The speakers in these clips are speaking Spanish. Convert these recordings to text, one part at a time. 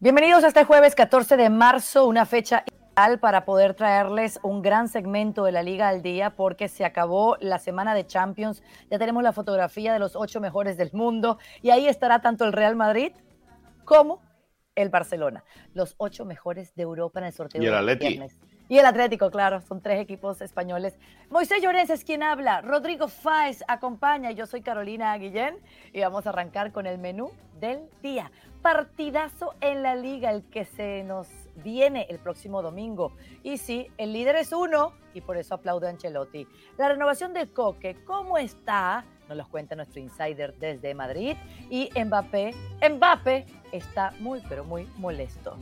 Bienvenidos a este jueves 14 de marzo, una fecha ideal para poder traerles un gran segmento de la Liga al Día porque se acabó la semana de Champions. Ya tenemos la fotografía de los 8 mejores del mundo y ahí estará tanto el Real Madrid como el Barcelona, los 8 mejores de Europa en el sorteo Y el de Atleti. viernes. Y el Atlético, claro, son 3 equipos españoles. Moisés Llorens es quien habla, Rodrigo Fáez acompaña, yo soy Carolina Guillén y vamos a arrancar con el menú del día. Partidazo en la Liga, el que se nos viene el próximo domingo. Y sí, el líder es uno y por eso aplaudo a Ancelotti. La renovación del Coque, ¿cómo está? Nos los cuenta nuestro insider desde Madrid. Y Mbappé está muy, pero muy molesto.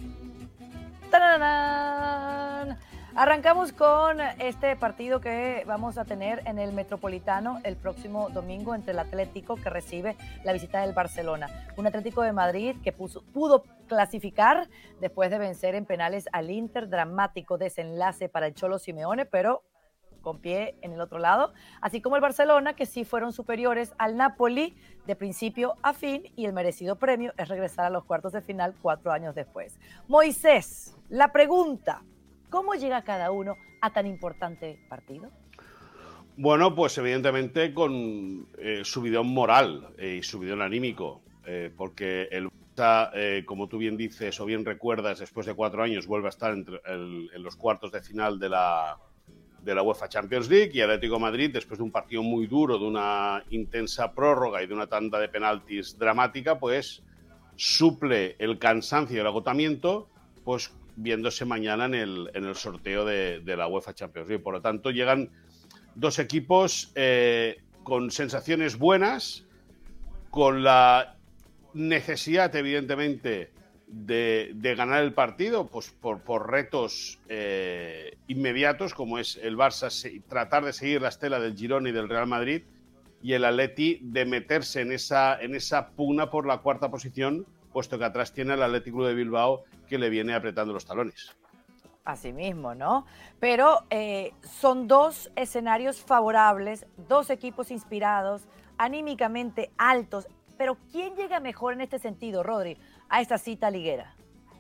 ¡Tarán! Arrancamos con este partido que vamos a tener en el Metropolitano el próximo domingo entre el Atlético, que recibe la visita del Barcelona. Un Atlético de Madrid que pudo clasificar después de vencer en penales al Inter. Dramático desenlace para el Cholo Simeone, pero con pie en el otro lado, así como el Barcelona, que sí fueron superiores al Napoli de principio a fin, y el merecido premio es regresar a los cuartos de final 4 años después. Moisés, la pregunta, ¿cómo llega cada uno a tan importante partido? Bueno, pues evidentemente con subidón moral y subidón anímico, porque el Barça, como tú bien dices o bien recuerdas, después de 4 años vuelve a estar en los cuartos de final de la UEFA Champions League, y Atlético de Madrid, después de un partido muy duro, de una intensa prórroga y de una tanda de penaltis dramática, pues suple el cansancio y el agotamiento, pues viéndose mañana en el sorteo de la UEFA Champions League. Por lo tanto, llegan dos equipos con sensaciones buenas, con la necesidad, evidentemente, de ganar el partido, pues por retos inmediatos, como es el Barça tratar de seguir la estela del Girona y del Real Madrid, y el Atleti de meterse en esa pugna por la cuarta posición, puesto que atrás tiene el Athletic Club de Bilbao, que le viene apretando los talones. Así mismo, ¿no? Pero son dos escenarios favorables, dos equipos inspirados, anímicamente altos. Pero ¿quién llega mejor en este sentido, Rodri, a esta cita liguera?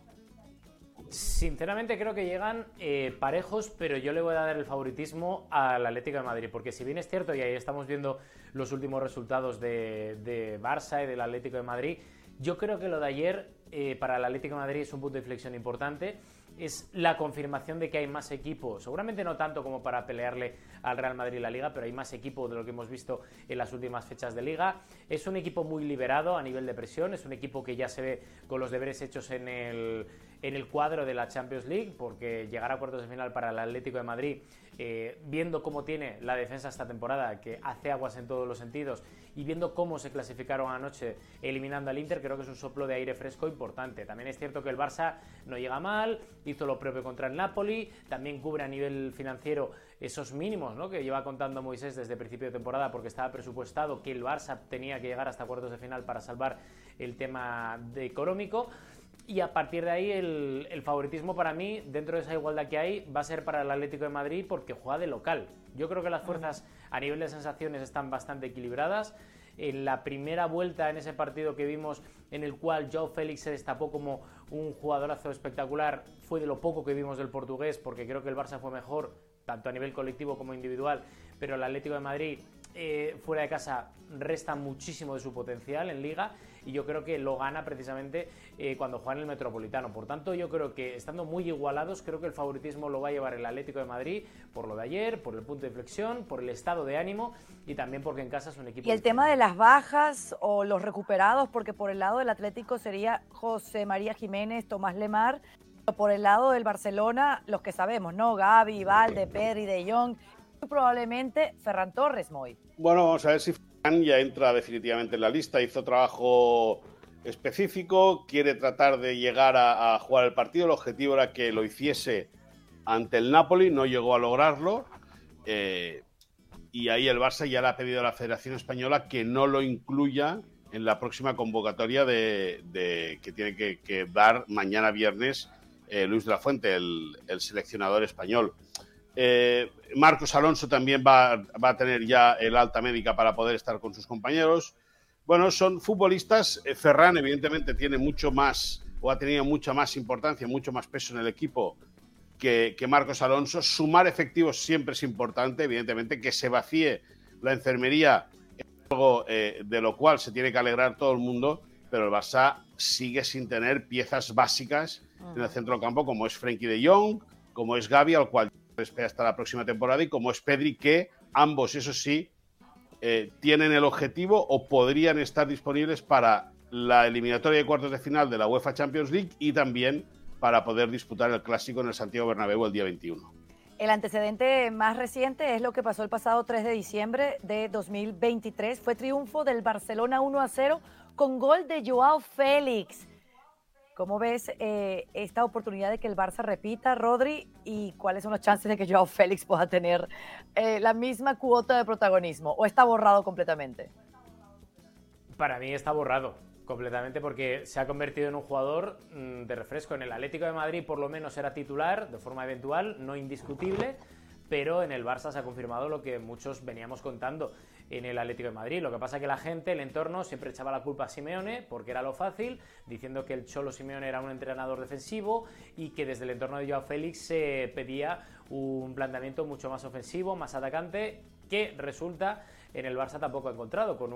Sinceramente creo que llegan parejos, pero yo le voy a dar el favoritismo al Atlético de Madrid, porque si bien es cierto, y ahí estamos viendo los últimos resultados de Barça y del Atlético de Madrid, yo creo que lo de ayer para el Atlético de Madrid es un punto de inflexión importante. Es la confirmación de que hay más equipo, seguramente no tanto como para pelearle al Real Madrid la Liga, pero hay más equipo de lo que hemos visto en las últimas fechas de Liga. Es un equipo muy liberado a nivel de presión, es un equipo que ya se ve con los deberes hechos en el cuadro de la Champions League, porque llegar a cuartos de final para el Atlético de Madrid, viendo cómo tiene la defensa esta temporada, que hace aguas en todos los sentidos, y viendo cómo se clasificaron anoche eliminando al Inter, creo que es un soplo de aire fresco importante. También es cierto que el Barça no llega mal, hizo lo propio contra el Napoli, también cubre a nivel financiero esos mínimos, ¿no?, que lleva contando Moisés desde principio de temporada, porque estaba presupuestado que el Barça tenía que llegar hasta cuartos de final para salvar el tema económico. Y a partir de ahí el favoritismo para mí, dentro de esa igualdad que hay, va a ser para el Atlético de Madrid, porque juega de local. Yo creo que las fuerzas a nivel de sensaciones están bastante equilibradas. En la primera vuelta, en ese partido que vimos, en el cual João Félix se destapó como un jugadorazo espectacular, fue de lo poco que vimos del portugués, porque creo que el Barça fue mejor, tanto a nivel colectivo como individual, pero el Atlético de Madrid fuera de casa resta muchísimo de su potencial en Liga, y yo creo que lo gana precisamente cuando juega en el Metropolitano. Por tanto, yo creo que estando muy igualados, creo que el favoritismo lo va a llevar el Atlético de Madrid por lo de ayer, por el punto de inflexión, por el estado de ánimo y también porque en casa es un equipo. Y el tema de las bajas o los recuperados, porque por el lado del Atlético sería José María Jiménez, Tomás Lemar, pero por el lado del Barcelona, los que sabemos, ¿no? Gavi, Valde, Pedri, De Jong, y probablemente Ferran Torres, Moy. Bueno, vamos a ver si Ferran ya entra definitivamente en la lista. Hizo trabajo específico, quiere tratar de llegar a jugar el partido. El objetivo era que lo hiciese ante el Napoli, no llegó a lograrlo. Y ahí el Barça ya le ha pedido a la Federación Española que no lo incluya en la próxima convocatoria que tiene que dar mañana viernes Luis de la Fuente, el seleccionador español. Marcos Alonso también va a tener ya el alta médica para poder estar con sus compañeros. Bueno, son futbolistas. Ferran evidentemente tiene mucho más o ha tenido mucha más importancia, mucho más peso en el equipo que Marcos Alonso. Sumar efectivos siempre es importante, evidentemente, que se vacíe la enfermería es algo de lo cual se tiene que alegrar todo el mundo, pero el Barça sigue sin tener piezas básicas en el centro del campo, como es Frenkie de Jong, como es Gavi, al cual espera hasta la próxima temporada, y como es Pedri, que ambos, eso sí, tienen el objetivo o podrían estar disponibles para la eliminatoria de cuartos de final de la UEFA Champions League y también para poder disputar el Clásico en el Santiago Bernabéu el día 21. El antecedente más reciente es lo que pasó el pasado 3 de diciembre de 2023. Fue triunfo del Barcelona 1-0 con gol de Joao Félix. ¿Cómo ves esta oportunidad de que el Barça repita, Rodri? ¿Y cuáles son las chances de que Joao Félix pueda tener la misma cuota de protagonismo? ¿O está borrado completamente? Para mí está borrado completamente porque se ha convertido en un jugador de refresco. En el Atlético de Madrid por lo menos era titular de forma eventual, no indiscutible, pero en el Barça se ha confirmado lo que muchos veníamos contando en el Atlético de Madrid. Lo que pasa es que la gente, el entorno, siempre echaba la culpa a Simeone porque era lo fácil, diciendo que el Cholo Simeone era un entrenador defensivo y que desde el entorno de Joao Félix se pedía un planteamiento mucho más ofensivo, más atacante, que resulta en el Barça tampoco ha encontrado, con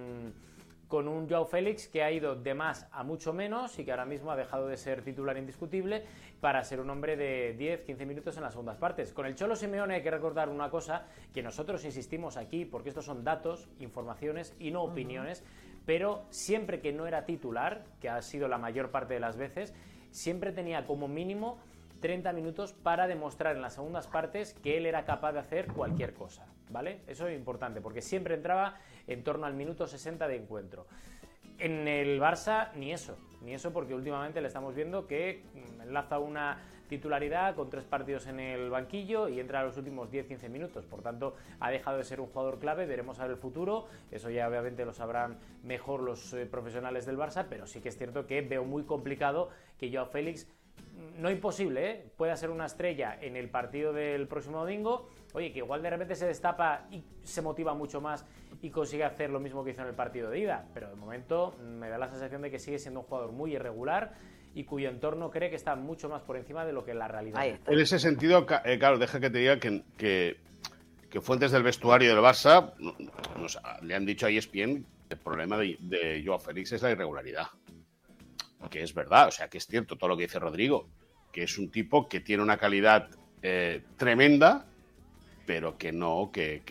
un Joao Félix que ha ido de más a mucho menos y que ahora mismo ha dejado de ser titular indiscutible para ser un hombre de 10-15 minutos en las segundas partes. Con el Cholo Simeone hay que recordar una cosa que nosotros insistimos aquí, porque estos son datos, informaciones y no opiniones, pero siempre que no era titular, que ha sido la mayor parte de las veces, siempre tenía como mínimo 30 minutos para demostrar en las segundas partes que él era capaz de hacer cualquier cosa, ¿vale? Eso es importante, porque siempre entraba en torno al minuto 60 de encuentro. En el Barça ni eso, porque últimamente le estamos viendo que enlaza una titularidad con 3 partidos en el banquillo y entra a los últimos 10-15 minutos, por tanto ha dejado de ser un jugador clave. Veremos a ver el futuro, eso ya obviamente lo sabrán mejor los profesionales del Barça, pero sí que es cierto que veo muy complicado que Joao Félix, no imposible, pueda ser una estrella en el partido del próximo domingo. Oye, que igual de repente se destapa y se motiva mucho más y consigue hacer lo mismo que hizo en el partido de ida, pero de momento me da la sensación de que sigue siendo un jugador muy irregular y cuyo entorno cree que está mucho más por encima de lo que la realidad es. En ese sentido, claro, deja que te diga que fuentes del vestuario del Barça le han dicho a ESPN que el problema de Joao Félix es la irregularidad. Que es verdad, o sea, que es cierto todo lo que dice Rodrigo, que es un tipo que tiene una calidad tremenda, pero que no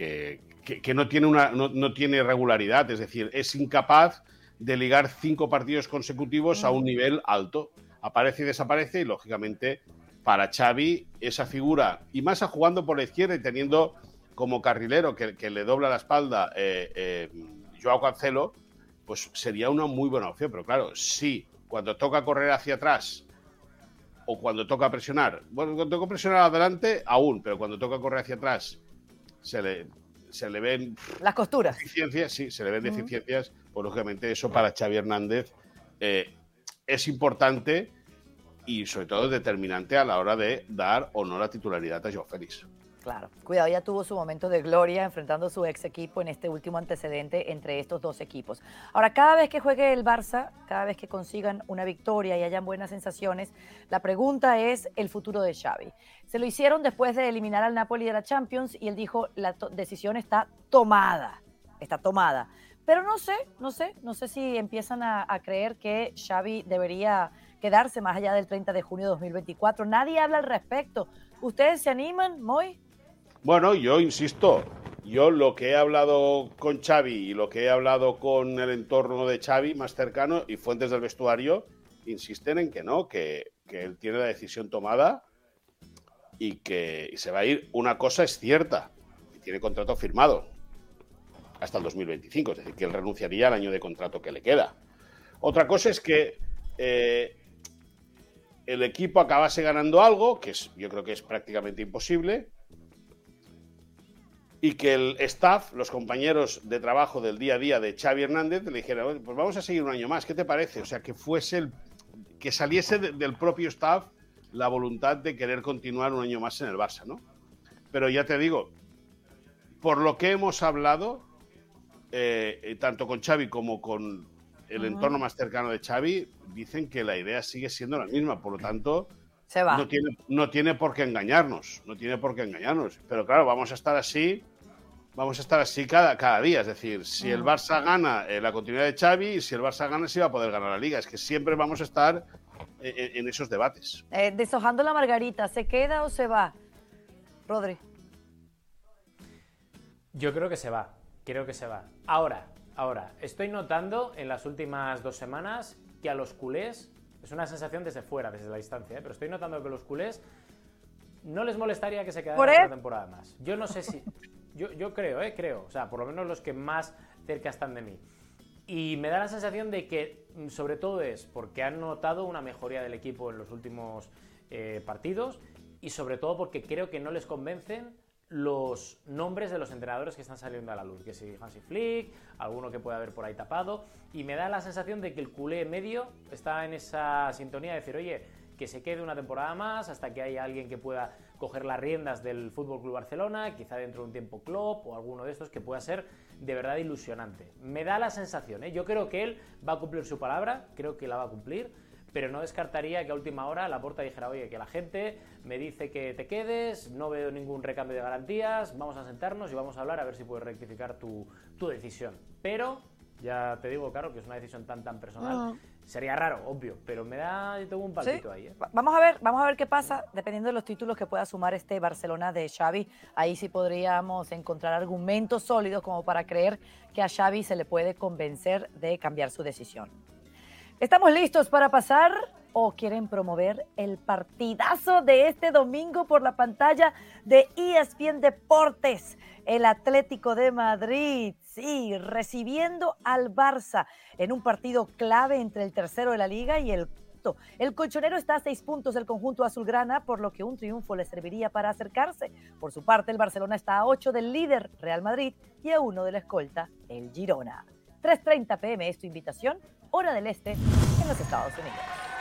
tiene regularidad, es decir, es incapaz de ligar 5 partidos consecutivos a un nivel alto. Aparece y desaparece, y lógicamente para Xavi esa figura, y más a jugando por la izquierda y teniendo como carrilero que le dobla la espalda Joao Cancelo, pues sería una muy buena opción. Pero claro, sí, cuando toca correr hacia atrás o cuando toca presionar, bueno, cuando toca presionar adelante aún, pero cuando toca correr hacia atrás se le ven las costuras, deficiencias, sí, se le ven deficiencias, pues lógicamente eso para Xavi Hernández es importante y sobre todo determinante a la hora de dar o no la titularidad a Joao Félix. Claro, cuidado, ya tuvo su momento de gloria enfrentando a su ex equipo en este último antecedente entre estos dos equipos. Ahora, cada vez que juegue el Barça, cada vez que consigan una victoria y hayan buenas sensaciones, la pregunta es el futuro de Xavi. Se lo hicieron después de eliminar al Napoli de la Champions y él dijo, la decisión está tomada. Pero no sé si empiezan a creer que Xavi debería quedarse más allá del 30 de junio de 2024. Nadie habla al respecto. ¿Ustedes se animan, Moy? Bueno, yo insisto, yo lo que he hablado con Xavi y lo que he hablado con el entorno de Xavi más cercano y fuentes del vestuario insisten en que no, que él tiene la decisión tomada y que se va a ir. Una cosa es cierta, tiene contrato firmado hasta el 2025, es decir, que él renunciaría al año de contrato que le queda. Otra cosa es que el equipo acabase ganando algo, que yo creo que es prácticamente imposible, y que el staff, los compañeros de trabajo del día a día de Xavi Hernández, le dijeran, pues vamos a seguir un año más, ¿qué te parece? O sea, que saliese del propio staff la voluntad de querer continuar un año más en el Barça, ¿no? Pero ya te digo, por lo que hemos hablado, tanto con Xavi como con el entorno más cercano de Xavi dicen que la idea sigue siendo la misma, por lo tanto se va. No tiene por qué engañarnos, pero claro, vamos a estar así cada día, es decir, si el Barça gana la continuidad de Xavi, y si el Barça gana sí va a poder ganar la Liga, es que siempre vamos a estar en esos debates. Deshojando la margarita, ¿se queda o se va? Rodri. Yo creo que se va. Ahora, estoy notando en las últimas 2 semanas que a los culés, es una sensación desde fuera, desde la distancia, pero estoy notando que a los culés no les molestaría que se quedara otra temporada más. Yo no sé si... Yo creo. O sea, por lo menos los que más cerca están de mí. Y me da la sensación de que, sobre todo, es porque han notado una mejoría del equipo en los últimos partidos y, sobre todo, porque creo que no les convencen los nombres de los entrenadores que están saliendo a la luz, que si Hansi Flick, alguno que pueda haber por ahí tapado, y me da la sensación de que el culé medio está en esa sintonía de decir, oye, que se quede una temporada más hasta que haya alguien que pueda coger las riendas del Fútbol Club Barcelona, quizá dentro de un tiempo Klopp o alguno de estos que pueda ser de verdad ilusionante. Me da la sensación, yo creo que él va a cumplir su palabra, creo que la va a cumplir, pero no descartaría que a última hora Laporta dijera, oye, que la gente me dice que te quedes, no veo ningún recambio de garantías, vamos a sentarnos y vamos a hablar a ver si puedes rectificar tu decisión. Pero, ya te digo, claro, que es una decisión tan personal, sería raro, obvio, pero yo tengo un palpito ahí. Vamos a ver qué pasa, dependiendo de los títulos que pueda sumar este Barcelona de Xavi. Ahí sí podríamos encontrar argumentos sólidos como para creer que a Xavi se le puede convencer de cambiar su decisión. ¿Estamos listos para pasar o quieren promover el partidazo de este domingo por la pantalla de ESPN Deportes? El Atlético de Madrid, sí, recibiendo al Barça en un partido clave entre el tercero de la Liga y el cuarto. El colchonero está a 6 puntos del conjunto azulgrana, por lo que un triunfo le serviría para acercarse. Por su parte, el Barcelona está a 8 del líder Real Madrid y a 1 de la escolta, el Girona. 3:30 p.m. es tu invitación, hora del este, en los Estados Unidos.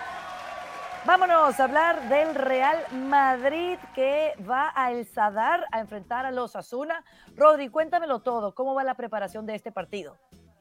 Vámonos a hablar del Real Madrid que va a El Sadar a enfrentar a los Osasuna. Rodri, cuéntamelo todo. ¿Cómo va la preparación de este partido?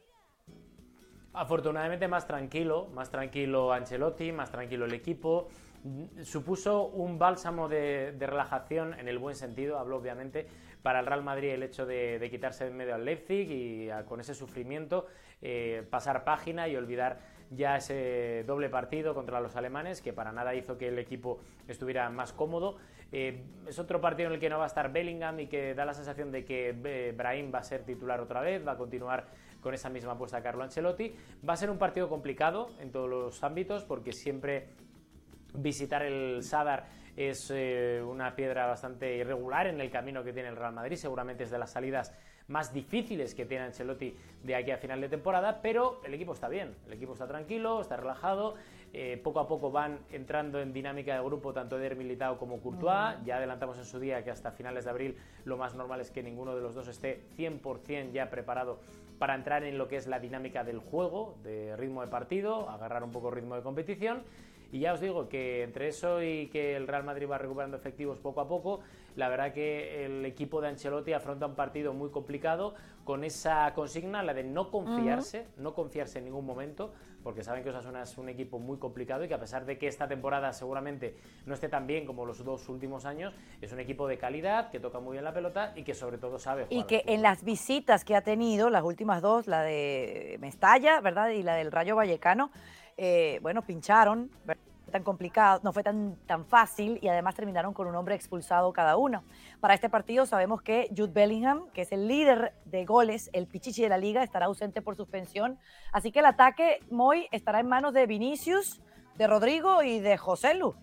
Afortunadamente más tranquilo Ancelotti, más tranquilo el equipo. Supuso un bálsamo de relajación en el buen sentido, hablo obviamente, para el Real Madrid el hecho de quitarse de en medio al Leipzig y con ese sufrimiento pasar página y olvidar ya ese doble partido contra los alemanes, que para nada hizo que el equipo estuviera más cómodo. Es otro partido en el que no va a estar Bellingham y que da la sensación de que Brahim va a ser titular otra vez, va a continuar con esa misma apuesta de Carlo Ancelotti. Va a ser un partido complicado en todos los ámbitos porque siempre visitar el Sadar es una piedra bastante irregular en el camino que tiene el Real Madrid, seguramente es de las salidas más difíciles que tiene Ancelotti de aquí a final de temporada, pero el equipo está bien, el equipo está tranquilo, está relajado, poco a poco van entrando en dinámica de grupo tanto Eder Militao como Courtois. Ya adelantamos en su día que hasta finales de abril lo más normal es que ninguno de los dos esté 100% ya preparado para entrar en lo que es la dinámica del juego, de ritmo de partido, agarrar un poco ritmo de competición. Y ya os digo que entre eso y que el Real Madrid va recuperando efectivos poco a poco, la verdad que el equipo de Ancelotti afronta un partido muy complicado con esa consigna, la de no confiarse, no confiarse en ningún momento, porque saben que Osasuna es un equipo muy complicado y que a pesar de que esta temporada seguramente no esté tan bien como los 2 últimos años, es un equipo de calidad, que toca muy bien la pelota y que sobre todo sabe jugar. Y que en las visitas que ha tenido, las últimas 2, la de Mestalla, ¿verdad? Y la del Rayo Vallecano, pincharon, ¿verdad? Tan complicado, no fue tan fácil y además terminaron con un hombre expulsado cada uno. Para este partido sabemos que Jude Bellingham, que es el líder de goles, el pichichi de la liga, estará ausente por suspensión, así que el ataque, Moy, estará en manos de Vinicius, de Rodrigo y de Joselu.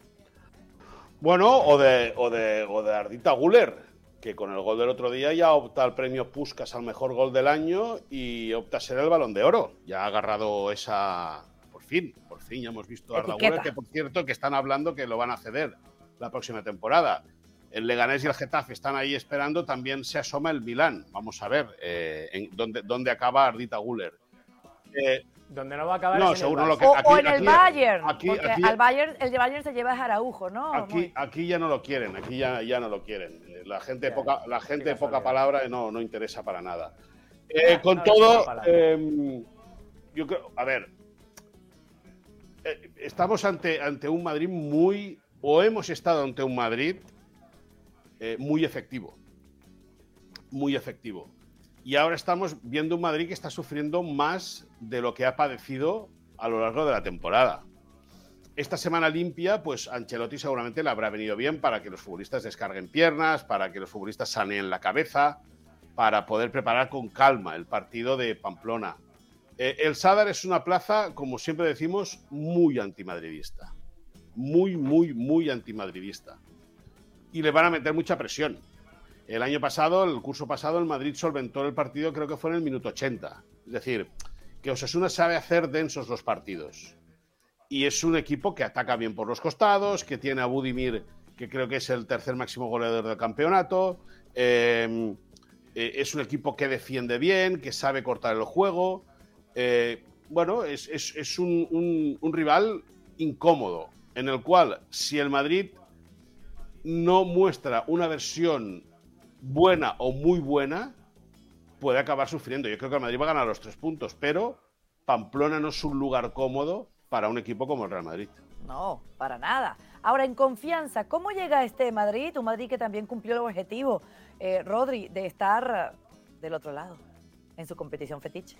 Bueno, o de Ardita Güler, que con el gol del otro día ya opta al premio Puskás al mejor gol del año y opta a ser el Balón de Oro. Ya ha agarrado esa... Por fin ya hemos visto a Arda Güler, que por cierto que están hablando que lo van a ceder la próxima temporada. El Leganés y el Getafe están ahí esperando, también se asoma el Milán. Vamos a ver dónde acaba Ardita Güler. Donde no va a acabar no, es seguro en el Barça. O en el Bayern, porque al Bayern, el de Bayern se lleva a Araujo, ¿no? Aquí ya no lo quieren, ya no lo quieren. La gente de poca palabra no interesa para nada. Con todo... yo creo, a ver, estamos ante un Madrid hemos estado ante un Madrid muy efectivo. Muy efectivo. Y ahora estamos viendo un Madrid que está sufriendo más de lo que ha padecido a lo largo de la temporada. Esta semana limpia, pues Ancelotti seguramente le habrá venido bien para que los futbolistas descarguen piernas, para que los futbolistas saneen la cabeza, para poder preparar con calma el partido de Pamplona. El Sadar es una plaza, como siempre decimos, muy antimadridista. Muy antimadridista. Y le van a meter mucha presión. El curso pasado, el Madrid solventó el partido, creo que fue en el minuto 80. Es decir, que Osasuna sabe hacer densos los partidos. Y es un equipo que ataca bien por los costados, que tiene a Budimir, que creo que es el tercer máximo goleador del campeonato. Es un equipo que defiende bien, que sabe cortar el juego. Bueno, es un rival incómodo, en el cual si el Madrid no muestra una versión buena o muy buena, puede acabar sufriendo. Yo creo que el Madrid va a ganar los 3 puntos, pero Pamplona no es un lugar cómodo para un equipo como el Real Madrid. No, para nada. Ahora, en confianza, ¿cómo llega este Madrid? Un Madrid que también cumplió el objetivo, Rodri, de estar del otro lado, en su competición fetiche.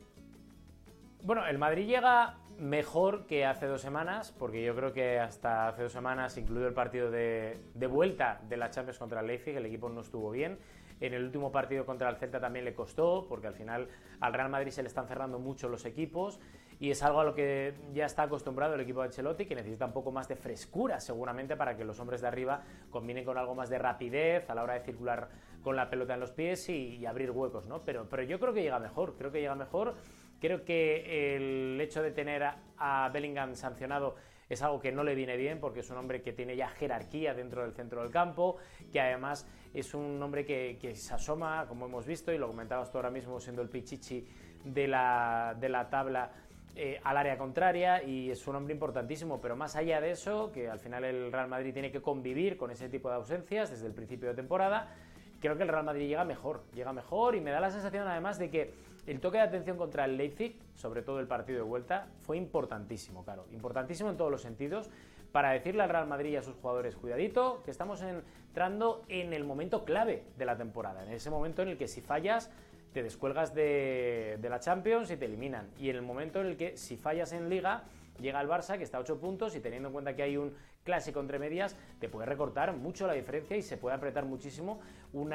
Bueno, el Madrid llega mejor que hace 2 semanas, porque yo creo que hasta hace 2 semanas, incluido el partido de vuelta de la Champions contra el Leipzig, el equipo no estuvo bien. En el último partido contra el Celta también le costó, porque al final al Real Madrid se le están cerrando mucho los equipos y es algo a lo que ya está acostumbrado el equipo de Ancelotti, que necesita un poco más de frescura seguramente para que los hombres de arriba combinen con algo más de rapidez a la hora de circular con la pelota en los pies y abrir huecos, ¿no? Pero yo creo que llega mejor, Creo que el hecho de tener a Bellingham sancionado es algo que no le viene bien, porque es un hombre que tiene ya jerarquía dentro del centro del campo, que además es un hombre que se asoma, como hemos visto, y lo comentabas tú ahora mismo, siendo el pichichi de la tabla al área contraria, y es un hombre importantísimo. Pero más allá de eso, que al final el Real Madrid tiene que convivir con ese tipo de ausencias desde el principio de temporada, creo que el Real Madrid llega mejor, y me da la sensación además de que el toque de atención contra el Leipzig, sobre todo el partido de vuelta, fue importantísimo, claro, importantísimo en todos los sentidos, para decirle al Real Madrid y a sus jugadores, cuidadito, que estamos entrando en el momento clave de la temporada, en ese momento en el que si fallas te descuelgas de la Champions y te eliminan, y en el momento en el que si fallas en Liga, llega el Barça, que está a 8 puntos, y teniendo en cuenta que hay un clásico entre medias, te puede recortar mucho la diferencia y se puede apretar muchísimo un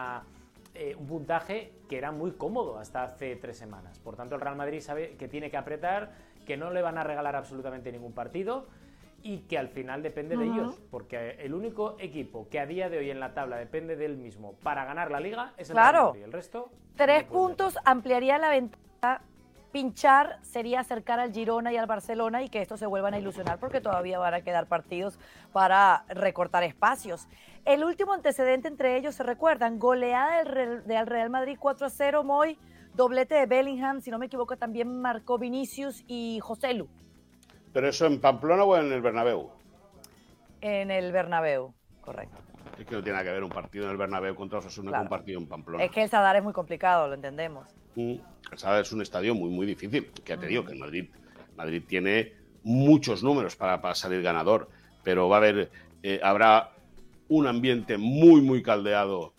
puntaje que era muy cómodo hasta hace 3 semanas. Por tanto, el Real Madrid sabe que tiene que apretar, que no le van a regalar absolutamente ningún partido y que al final depende de ellos, porque el único equipo que a día de hoy en la tabla depende de él mismo para ganar la Liga es el Real Madrid. El resto, 3 puntos ampliaría la ventaja. Pinchar sería acercar al Girona y al Barcelona y que estos se vuelvan a ilusionar, porque todavía van a quedar partidos para recortar espacios. El último antecedente entre ellos, ¿se recuerdan? Goleada del Real Madrid 4-0, Moy, doblete de Bellingham, si no me equivoco también marcó Vinicius y Joselu. ¿Pero eso en Pamplona o en el Bernabéu? En el Bernabéu, correcto. Es que no tiene nada que ver un partido en el Bernabéu contra Osasuna con un partido en Pamplona. Es que el Sadar es muy complicado, lo entendemos. El Sadar es un estadio muy difícil. Que ya te digo que el Madrid tiene muchos números para salir ganador, pero va a haber, habrá un ambiente muy caldeado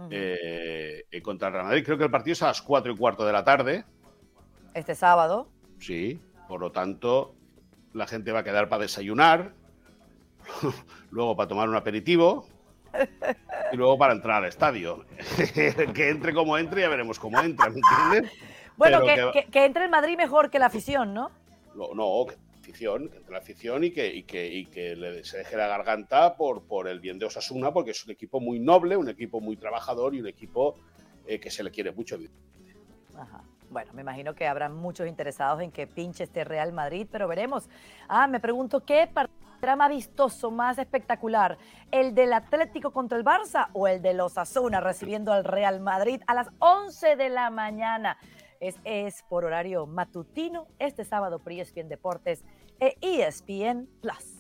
contra el Real Madrid. Creo que el partido es a las 4:15 de la tarde. Este sábado. Sí, por lo tanto, la gente va a quedar para desayunar, luego para tomar un aperitivo y luego para entrar al estadio. Que entre como entre, ya veremos cómo entra, ¿me entiendes? Bueno, que entre el Madrid mejor que la afición, ¿no? No, que entre la afición y que se deje la garganta por el bien de Osasuna, porque es un equipo muy noble, un equipo muy trabajador y un equipo que se le quiere mucho. Ajá. Bueno, me imagino que habrá muchos interesados en que pinche este Real Madrid, pero veremos. Me pregunto, ¿qué partido será más vistoso, más espectacular? ¿El del Atlético contra el Barça o el del Osasuna recibiendo al Real Madrid a las 11 de la mañana? Es por horario matutino este sábado por ESPN Deportes e ESPN Plus.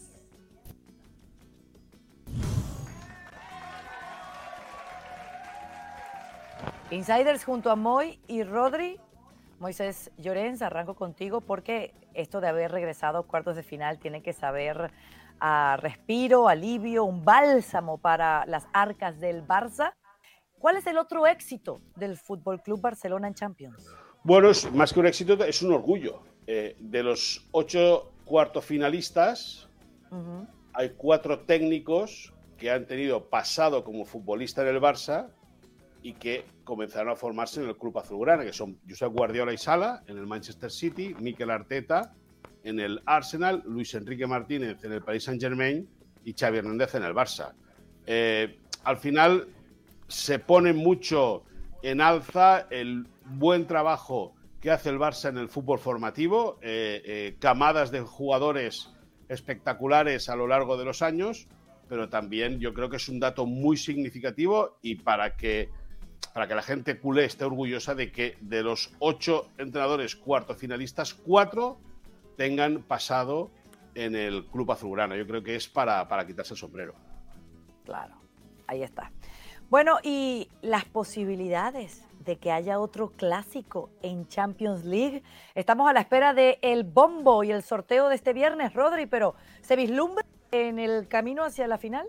Insiders junto a Moy y Rodri Moisés Llorens, arranco contigo porque esto de haber regresado a cuartos de final tiene que saber a respiro, alivio, un bálsamo para las arcas del Barça. ¿Cuál es el otro éxito del Fútbol Club Barcelona en Champions? Bueno, es más que un éxito, es un orgullo. De los 8 cuartos finalistas, hay 4 técnicos que han tenido pasado como futbolista en el Barça y que comenzaron a formarse en el Club Azulgrana, que son Josep Guardiola y Sala en el Manchester City, Mikel Arteta en el Arsenal, Luis Enrique Martínez en el Paris Saint-Germain y Xavi Hernández en el Barça. Al final se pone mucho en alza el buen trabajo que hace el Barça en el fútbol formativo, camadas de jugadores espectaculares a lo largo de los años, pero también yo creo que es un dato muy significativo y para que la gente culé esté orgullosa de que de los 8 entrenadores cuartos finalistas, 4 tengan pasado en el Club Azulgrana. Yo creo que es para quitarse el sombrero. Claro, ahí está. Bueno, y las posibilidades de que haya otro clásico en Champions League. Estamos a la espera del bombo y el sorteo de este viernes, Rodri, pero ¿se vislumbra en el camino hacia la final?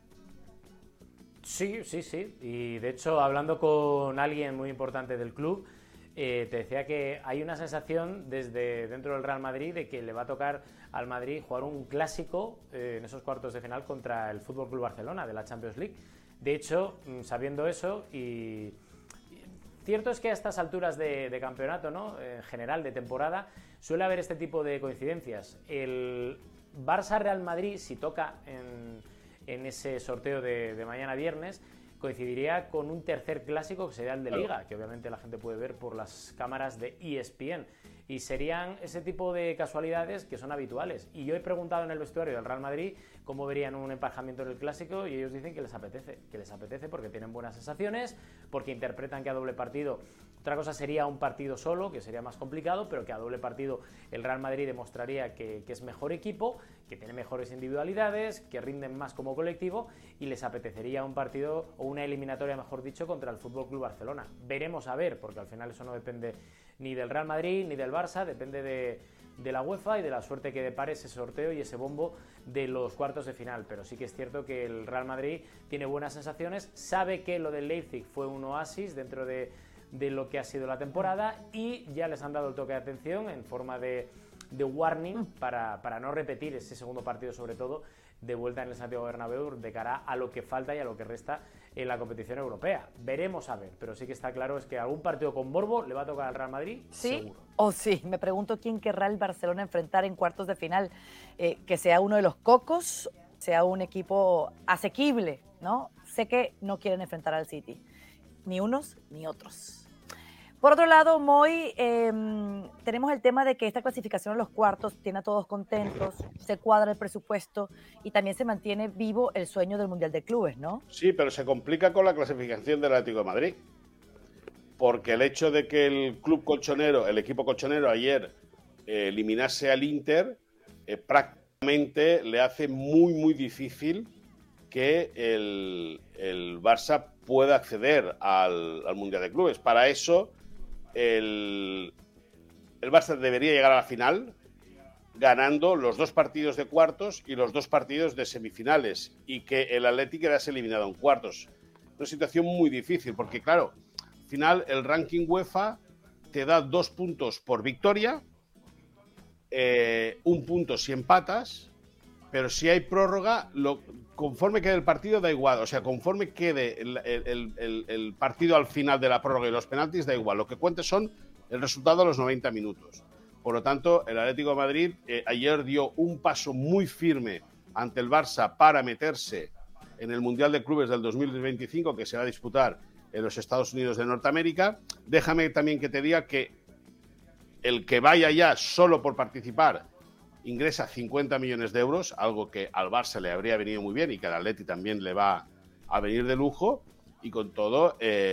Sí. Y de hecho, hablando con alguien muy importante del club, te decía que hay una sensación desde dentro del Real Madrid de que le va a tocar al Madrid jugar un clásico en esos cuartos de final contra el FC Barcelona de la Champions League. De hecho, sabiendo eso, y cierto es que a estas alturas de campeonato, ¿no?, en general de temporada, suele haber este tipo de coincidencias. El Barça-Real Madrid, si toca en ese sorteo de mañana viernes, coincidiría con un tercer clásico que sería el de Liga, que obviamente la gente puede ver por las cámaras de ESPN. Y serían ese tipo de casualidades que son habituales. Y yo he preguntado en el vestuario del Real Madrid cómo verían un emparejamiento en el Clásico y ellos dicen que les apetece porque tienen buenas sensaciones, porque interpretan que a doble partido, otra cosa sería un partido solo, que sería más complicado, pero que a doble partido el Real Madrid demostraría que es mejor equipo, que tiene mejores individualidades, que rinden más como colectivo y les apetecería un partido o una eliminatoria, mejor dicho, contra el FC Barcelona. Veremos a ver, porque al final eso no depende ni del Real Madrid ni del Barça, depende de la UEFA y de la suerte que depare ese sorteo y ese bombo de los cuartos de final. Pero sí que es cierto que el Real Madrid tiene buenas sensaciones, sabe que lo del Leipzig fue un oasis dentro de lo que ha sido la temporada y ya les han dado el toque de atención en forma de warning para no repetir ese segundo partido, sobre todo de vuelta en el Santiago Bernabéu, de cara a lo que falta y a lo que resta en la competición europea. Veremos a ver, pero sí que está claro es que algún partido con morbo le va a tocar al Real Madrid, ¿sí? Seguro. O sí, me pregunto quién querrá el Barcelona enfrentar en cuartos de final, que sea uno de los cocos, sea un equipo asequible, ¿no? Sé que no quieren enfrentar al City, ni unos ni otros. Por otro lado, Moy, tenemos el tema de que esta clasificación a los cuartos tiene a todos contentos, se cuadra el presupuesto y también se mantiene vivo el sueño del Mundial de Clubes, ¿no? Sí, pero se complica con la clasificación del Atlético de Madrid, porque el hecho de que el equipo colchonero ayer eliminase al Inter, prácticamente le hace muy, muy difícil que el Barça pueda acceder al Mundial de Clubes. Para eso el Barça debería llegar a la final ganando los 2 partidos de cuartos y los 2 partidos de semifinales y que el Atlético quedase eliminado en cuartos. Una situación muy difícil porque, claro, al final el ranking UEFA te da 2 puntos por victoria, 1 punto si empatas, pero si hay prórroga, conforme quede el partido da igual, o sea, conforme quede el partido al final de la prórroga y los penaltis da igual, lo que cuente son el resultado a los 90 minutos. Por lo tanto, el Atlético de Madrid ayer dio un paso muy firme ante el Barça para meterse en el Mundial de Clubes del 2025 que se va a disputar en los Estados Unidos de Norteamérica. Déjame también que te diga que el que vaya ya solo por participar ingresa 50 millones de euros, algo que al Barça le habría venido muy bien y que al Atleti también le va a venir de lujo, y con todo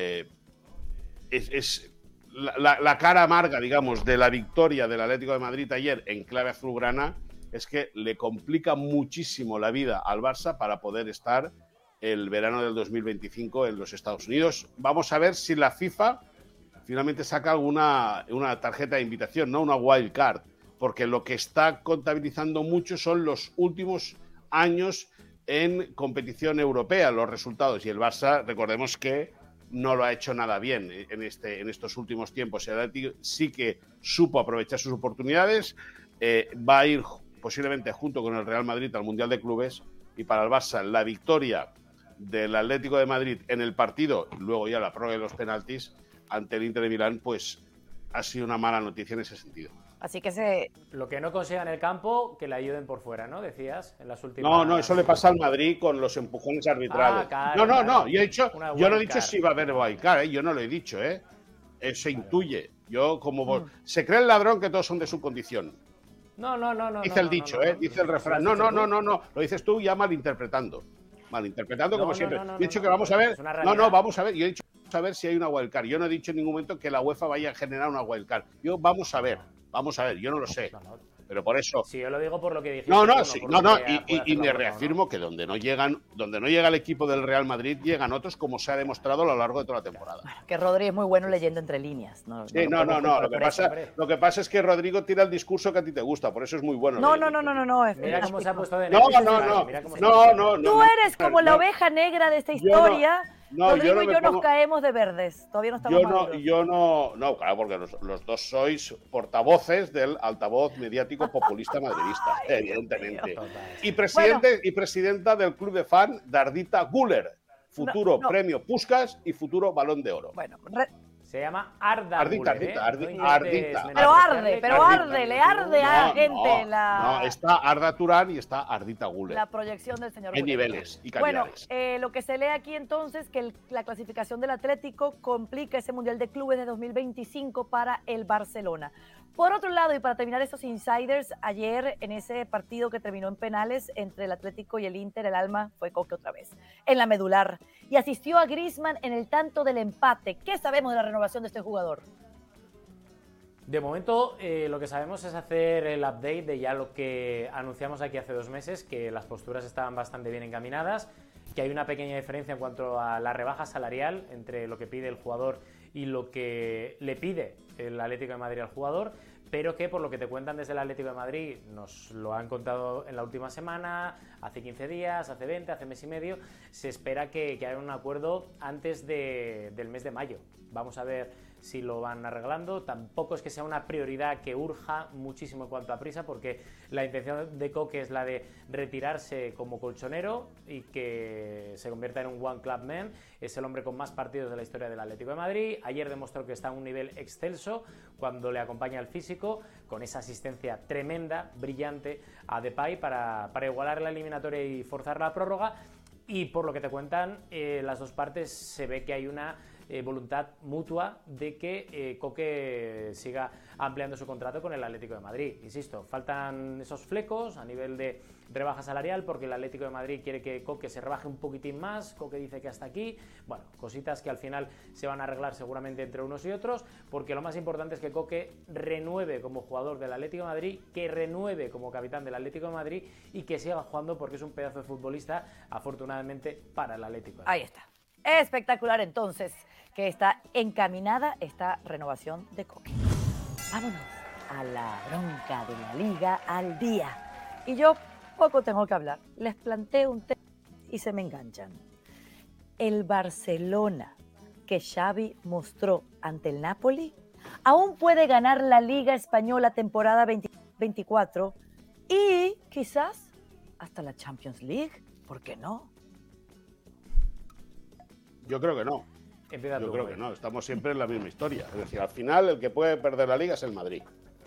es la cara amarga, digamos, de la victoria del Atlético de Madrid ayer en clave azulgrana, es que le complica muchísimo la vida al Barça para poder estar el verano del 2025 en los Estados Unidos. Vamos a ver si la FIFA finalmente saca una tarjeta de invitación, no una wild card, porque lo que está contabilizando mucho son los últimos años en competición europea, los resultados, y el Barça, recordemos que no lo ha hecho nada bien en estos últimos tiempos. El Atlético sí que supo aprovechar sus oportunidades, va a ir posiblemente junto con el Real Madrid al Mundial de Clubes, y para el Barça la victoria del Atlético de Madrid en el partido, y luego ya la prórroga de los penaltis ante el Inter de Milán, pues ha sido una mala noticia en ese sentido. Así que Lo que no consiga en el campo, que le ayuden por fuera, ¿no? Decías en las últimas... No, eso le pasa al Madrid con los empujones arbitrales. Claro, no, yo no he dicho si va a haber wildcard, yo no lo he dicho, se intuye. Yo, como se cree el ladrón que todos son de su condición. No. Dice el dicho, dice el refrán. No, lo dices tú ya malinterpretando. Como siempre. Yo he dicho que vamos a ver. Vamos a ver. Yo he dicho a ver si hay una wildcard. Yo no he dicho en ningún momento que la UEFA vaya a generar una wildcard. Vamos a ver, yo no lo sé. Pero por eso. Sí, yo lo digo por lo que dijiste. Y me reafirmo que donde no llega el equipo del Real Madrid, llegan otros, como se ha demostrado a lo largo de toda la temporada. Bueno, que Rodri es muy bueno leyendo entre líneas. Lo que pasa es que Rodrigo tira el discurso que a ti te gusta, por eso es muy bueno. No. Mira cómo se ha puesto de No. Tú eres como la oveja negra de esta historia. Rodrigo y yo nos caemos de verdes. Todavía no estamos maduros. Claro, porque los dos sois portavoces del altavoz mediático populista madridista, evidentemente. Y presidenta del club de fan de Ardita Güler, futuro premio Puskás y futuro Balón de Oro. Bueno, se llama Ardita. Ardita. Pero arde, le arde a la gente. No, está Arda Turán y está Ardita Güler. La proyección del señor Hay niveles y calidades. Bueno, lo que se lee aquí entonces, que la clasificación del Atlético complica ese Mundial de Clubes de 2025 para el Barcelona. Por otro lado, y para terminar estos insiders, ayer en ese partido que terminó en penales entre el Atlético y el Inter, el alma fue Koke otra vez, en la medular, y asistió a Griezmann en el tanto del empate. ¿Qué sabemos de la renovación de este jugador? De momento, lo que sabemos es hacer el update de ya lo que anunciamos aquí hace 2 meses, que las posturas estaban bastante bien encaminadas, que hay una pequeña diferencia en cuanto a la rebaja salarial entre lo que pide el jugador y lo que le pide el Atlético de Madrid al jugador, pero que por lo que te cuentan desde el Atlético de Madrid, nos lo han contado en la última semana, hace 15 días, hace 20, hace mes y medio, se espera que haya un acuerdo antes del mes de mayo. Vamos a ver si lo van arreglando. Tampoco es que sea una prioridad que urja muchísimo en cuanto a prisa, porque la intención de Koke es la de retirarse como colchonero y que se convierta en un one club man. Es el hombre con más partidos de la historia del Atlético de Madrid. Ayer demostró que está a un nivel excelso cuando le acompaña el físico, con esa asistencia tremenda, brillante a Depay para igualar la eliminatoria y forzar la prórroga. Y por lo que te cuentan, las dos partes se ve que hay una voluntad mutua de que Koke siga ampliando su contrato con el Atlético de Madrid. Insisto, faltan esos flecos a nivel de rebaja salarial, porque el Atlético de Madrid quiere que Koke se rebaje un poquitín más. Koke dice que hasta aquí. Bueno, cositas que al final se van a arreglar seguramente entre unos y otros, porque lo más importante es que Koke renueve como jugador del Atlético de Madrid, que renueve como capitán del Atlético de Madrid y que siga jugando, porque es un pedazo de futbolista, afortunadamente, para el Atlético de Madrid. Ahí está. Espectacular, entonces, que está encaminada esta renovación de Koke. Vámonos a la bronca de la Liga al día. Y yo poco tengo que hablar. Les planteo un tema y se me enganchan. El Barcelona que Xavi mostró ante el Napoli aún puede ganar la Liga Española temporada 2024 y quizás hasta la Champions League. ¿Por qué no? Yo creo que no. Yo creo que no. Estamos siempre en la misma historia. Es decir, al final el que puede perder la Liga es el Madrid.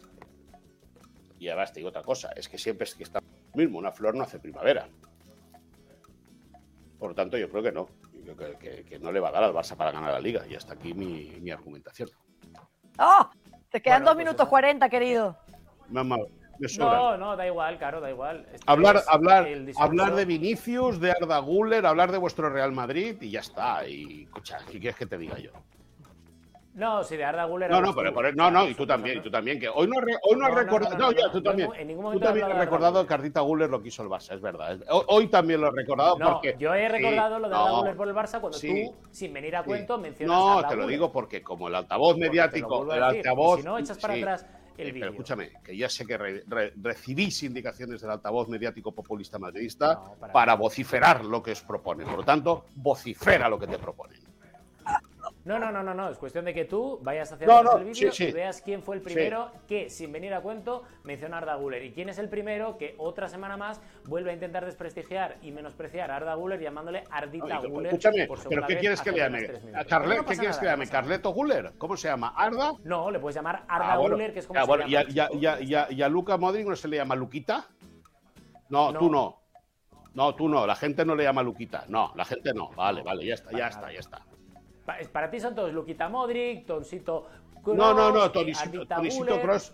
Y además te digo otra cosa. Es que siempre es que está lo mismo. Una flor no hace primavera. Por lo tanto, yo creo que no. Yo creo que no le va a dar al Barça para ganar la Liga. Y hasta aquí mi argumentación. ¡Oh! Te quedan 2 minutos 40, querido. No, da igual, claro, da igual. Hablar de Vinicius, de Arda Güler, hablar de vuestro Real Madrid y ya está. Y, escucha, ¿qué quieres que te diga yo? No, sí, de Arda Güler. No, y tú también, que hoy no has recordado. No, ya, tú también. En ningún Tú momento también has recordado que Ardita Güler lo quiso el Barça, es verdad. Hoy también lo he recordado porque. Yo he recordado lo de Arda Güler por el Barça cuando tú, sin venir a cuento, mencionas a Arda No, te lo Güler. digo porque como el altavoz mediático, el altavoz. Si no, echas para atrás el vídeo. Pero escúchame, que ya sé que recibís indicaciones del altavoz mediático populista madridista para vociferar lo que os proponen. Por lo tanto, vocifera lo que te proponen. No, es cuestión de que tú vayas hacia atrás el vídeo y veas quién fue el primero que, sin venir a cuento, menciona a Arda Güler. Y quién es el primero que otra semana más vuelve a intentar desprestigiar y menospreciar a Arda Güler llamándole Ardita Güler. Escúchame, ¿pero qué quieres que le llame? ¿Qué quieres que le llame? ¿Carleto Güler? ¿Cómo se llama? ¿Arda? No, le puedes llamar Arda Güler, que es como se llama. ¿Y a Luka Modric no se le llama Luquita? No, tú no. No, tú no. La gente no le llama Luquita. No, la gente no. Vale, ya está. Para ti son todos Luquita Modric, Tonisito Kroos, No, Tonisito Kroos,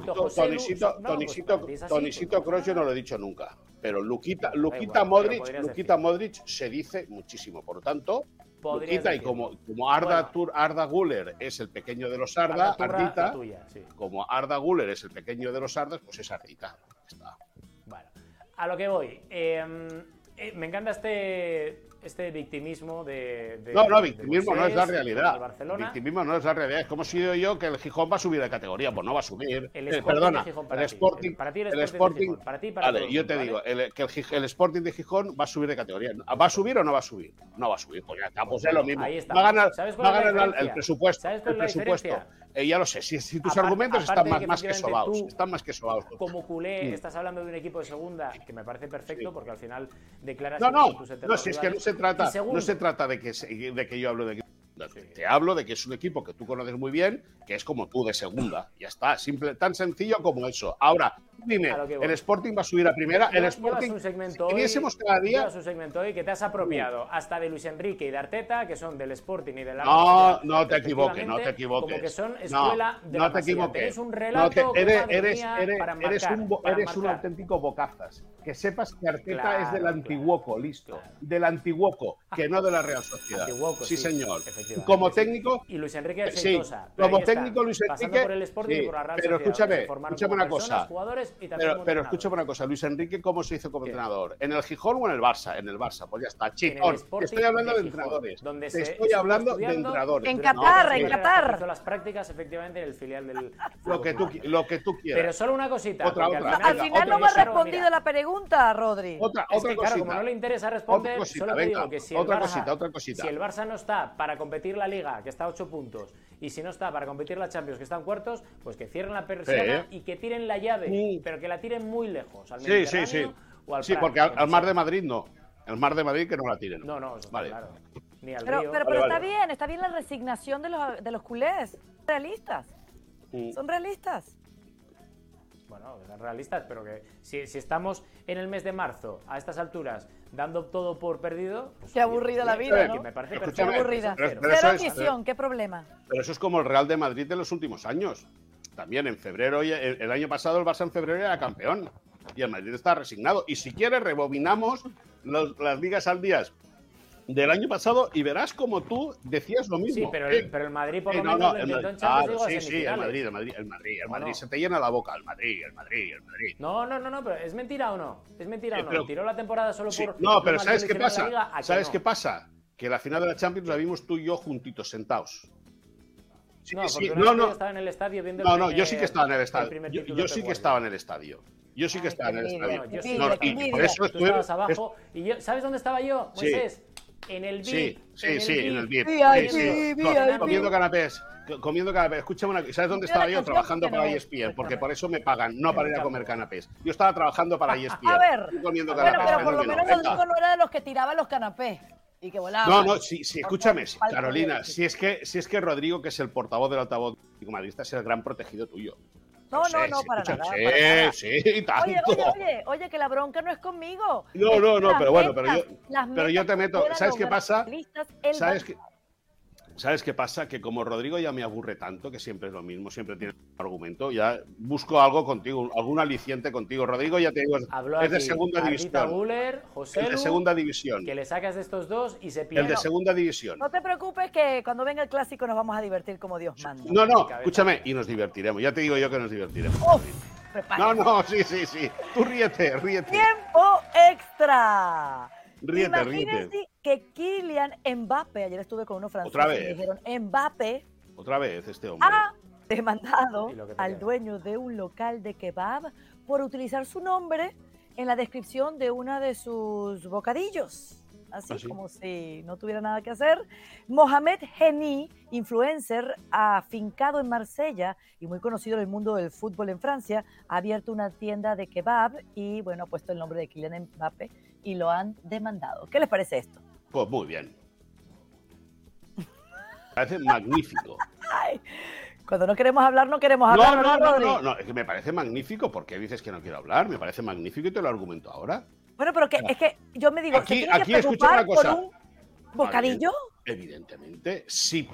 Tonisito Kroos yo no lo he dicho nunca, pero Luquita Modric se dice muchísimo, por lo tanto, Luquita, y como Arda Güler es el pequeño de los Arda, Ardita, como Arda Güler es el pequeño de los Ardas, pues es Ardita. Está. Bueno, a lo que voy, me encanta este victimismo victimismo no es la realidad. Victimismo no es la realidad. Es como si digo yo que el Gijón va a subir de categoría. Pues no va a subir. El Sporting. Para ti el Sporting. Para ti, para vale, todos, yo te digo, el Sporting de Gijón va a subir de categoría. ¿Va a subir o no va a subir? No va a subir. Pues ya está, pues es lo mismo. Va a ganar el presupuesto. Ya lo sé. Si tus argumentos están más que sobados. Están más que sobados. Como culé, estás hablando de un equipo de segunda que me parece perfecto porque al final declaras. No, si es que no se trata de que yo hablo de. Te hablo de que es un equipo que tú conoces muy bien, que es como tú de segunda. Ya está, tan sencillo como eso. Ahora, dime, ¿el Sporting va a subir a primera? El Sporting, un segmento si viésemos cada día... Llevas un segmento hoy que te has apropiado hasta de Luis Enrique y de Arteta, que son del Sporting y de la... No te equivoques. Como que son escuela de la No te equivoques. Tenéis un relato eres un auténtico bocazas. Que sepas que Arteta es del Antiguoco, listo. Del Antiguoco, que no de la Real Sociedad. Sí, señor. Como técnico... Y Luis Enrique es Sentosa. Como técnico Luis Enrique... Pasando por el Sporting y por la Real pero Sociedad, escúchame una cosa. Pero escúchame una cosa, Luis Enrique, ¿cómo se hizo como entrenador? ¿En el Gijón o en el Barça? En el Barça, pues ya está. Chitón, te estoy hablando de entrenadores. Te estoy hablando de entrenadores. En Qatar. Hizo las prácticas efectivamente en el filial del... Lo que tú quieras. Pero solo una cosita. Al final no me has respondido la pregunta, Rodri. Otra cosita. Claro, como no le interesa responder, solo te digo que si otra cosita. Si el Barça no está para competir la Liga, que está a 8 puntos, y si no está para competir la Champions, que está en cuartos, pues que cierren la persiana y que tiren la llave, pero que la tiren muy lejos, al Mediterráneo o al Prat, porque al Mar de Madrid no. El Mar de Madrid que no la tiren. No, eso está claro. Ni al pero río. Pero está bien la resignación de los culés. Realistas. Son realistas. Bueno, sean realistas, pero que si estamos en el mes de marzo, a estas alturas, dando todo por perdido... Pues, qué aburrida la vida, ¿no? Me parece qué aburrida. Cero ambición, ¿qué problema? Pero eso es como el Real de Madrid de los últimos años. También en febrero, el año pasado el Barça en febrero era campeón. Y el Madrid está resignado. Y si quieres, rebobinamos las ligas al día del año pasado y verás como tú decías lo mismo. Sí, pero el Madrid por lo menos lo intentó en Champions. Sí, el Madrid. Se te llena la boca, el Madrid. No, pero ¿es mentira o no? Pero, ¿tiró la temporada solo por...? No, pero ¿sabes qué pasa? ¿Qué pasa? Que la final de la Champions la vimos tú y yo juntitos, sentados. Yo estaba en el estadio viendo yo sí que estaba en el estadio. Yo sí que estaba en el estadio. Yo sí que estaba en el estadio. Y por eso tú estabas abajo. Y yo, ¿sabes dónde estaba yo, Moisés? En el VIP. En el VIP. Comiendo canapés. Escúchame una cosa. ¿Sabes dónde estaba yo? Trabajando para ESPN, porque por eso me pagan, no para ir a comer canapés. Yo estaba trabajando para ESPN. A ver, comiendo canapés. Pero por lo menos Rodrigo no era de los que tiraban los canapés. Y que volaba. Sí, escúchame, Carolina, si es que Rodrigo, que es el portavoz del altavoz madridista, es el gran protegido tuyo. No, para nada. Sí, tanto. Oye, que la bronca no es conmigo. No, pero bueno, pero yo te meto. ¿Sabes qué pasa? ¿Sabes qué pasa? Que como Rodrigo ya me aburre tanto, que siempre es lo mismo, siempre tiene un argumento, ya busco algo contigo, algún aliciente contigo. Rodrigo, ya te digo, es de segunda división. Guller, El de segunda división. Que le sacas de estos dos y se El pierde. de segunda división. No te preocupes que cuando venga el clásico nos vamos a divertir como Dios manda. No, escúchame, y nos divertiremos. Ya te digo yo que nos divertiremos. No, sí. Tú ríete. ¡Tiempo extra! Ríete. Imagínense que Kylian Mbappé, ayer estuve con unos franceses Otra vez. y me dijeron, Mbappé Otra vez este hombre. ha demandado Y lo que te al queda. dueño de un local de kebab por utilizar su nombre en la descripción de una de sus bocadillos. Así ¿Ah, sí? como si no tuviera nada que hacer. Mohamed Heni, influencer afincado en Marsella y muy conocido en el mundo del fútbol en Francia, ha abierto una tienda de kebab y, bueno, ha puesto el nombre de Kylian Mbappé y lo han demandado. ¿Qué les parece esto? Pues muy bien. Parece magnífico. Ay, cuando no queremos hablar, no queremos hablar. No, es que me parece magnífico. ¿Por qué dices que no quiero hablar? Me parece magnífico y te lo argumento ahora. Bueno, pero es que yo me digo, Aquí- ¿se tiene aquí que escucha preocupar una cosa. por un bocadillo? Evidentemente. Si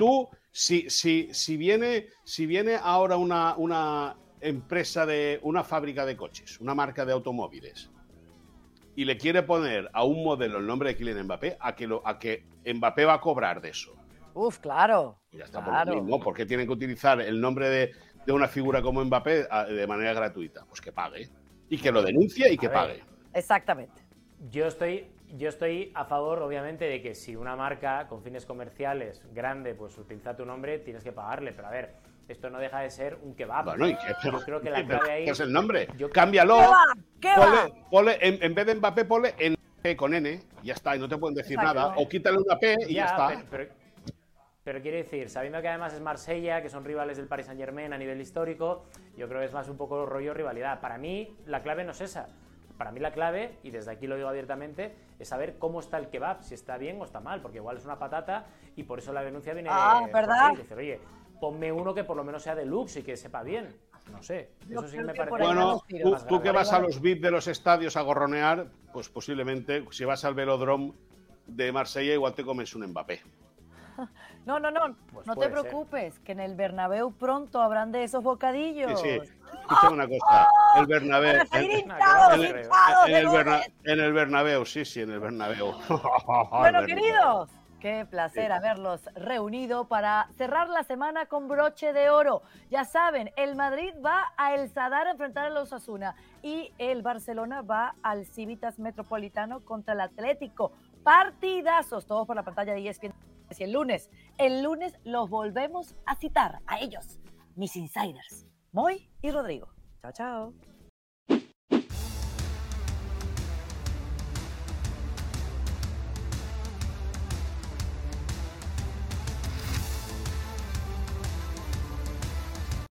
viene ahora una empresa una fábrica de coches, una marca de automóviles, y le quiere poner a un modelo el nombre de Kylian Mbappé, a que Mbappé va a cobrar de eso. Uf, claro. Ya está Claro. por lo mismo. ¿Por qué tienen que utilizar el nombre de una figura como Mbappé de manera gratuita? Pues que pague. Y que lo denuncie y que A ver. pague. Exactamente. Yo estoy a favor, obviamente, de que si una marca con fines comerciales grande, pues utiliza tu nombre, tienes que pagarle. Pero a ver, esto no deja de ser un kebab. Bueno, ¿y qué? Yo creo que la clave ahí... ¿Qué es el nombre? Yo- Cámbialo. ¿Qué va? Ponle, en vez de Mbappé, ponle P con N. Ya está, y no te pueden decir Exacto. nada. O quítale una P y ya está. Pero quiero decir, sabiendo que además es Marsella, que son rivales del Paris Saint-Germain a nivel histórico, yo creo que es más un poco rollo rivalidad. Para mí, la clave no es esa. Para mí la clave, y desde aquí lo digo abiertamente, es saber cómo está el kebab, si está bien o está mal, porque igual es una patata y por eso la denuncia viene por ¿verdad? ahí. Decir, oye, ponme uno que por lo menos sea deluxe y que sepa bien. No sé, Yo eso sí creo me que parece... por ahí Bueno, vamos tiros. tú que vas a los VIP de los estadios a gorronear, pues posiblemente, si vas al velódromo de Marsella, igual te comes un Mbappé. No, Pues no te puede ser. preocupes, que en el Bernabéu pronto habrán de esos bocadillos. Sí. Escúchame una cosa. El Bernabéu. Van a seguir en- hinchados, en- hinchados En de el, lunes. en el Bernabéu, sí, en el Bernabéu. Bueno, queridos, qué placer haberlos reunido para cerrar la semana con broche de oro. Ya saben, el Madrid va a El Sadar a enfrentar a los Osasuna y el Barcelona va al Civitas Metropolitano contra el Atlético. Partidazos, todos por la pantalla de ESPN. Y el lunes los volvemos a citar a ellos, mis insiders, Moy y Rodrigo. Chao, chao.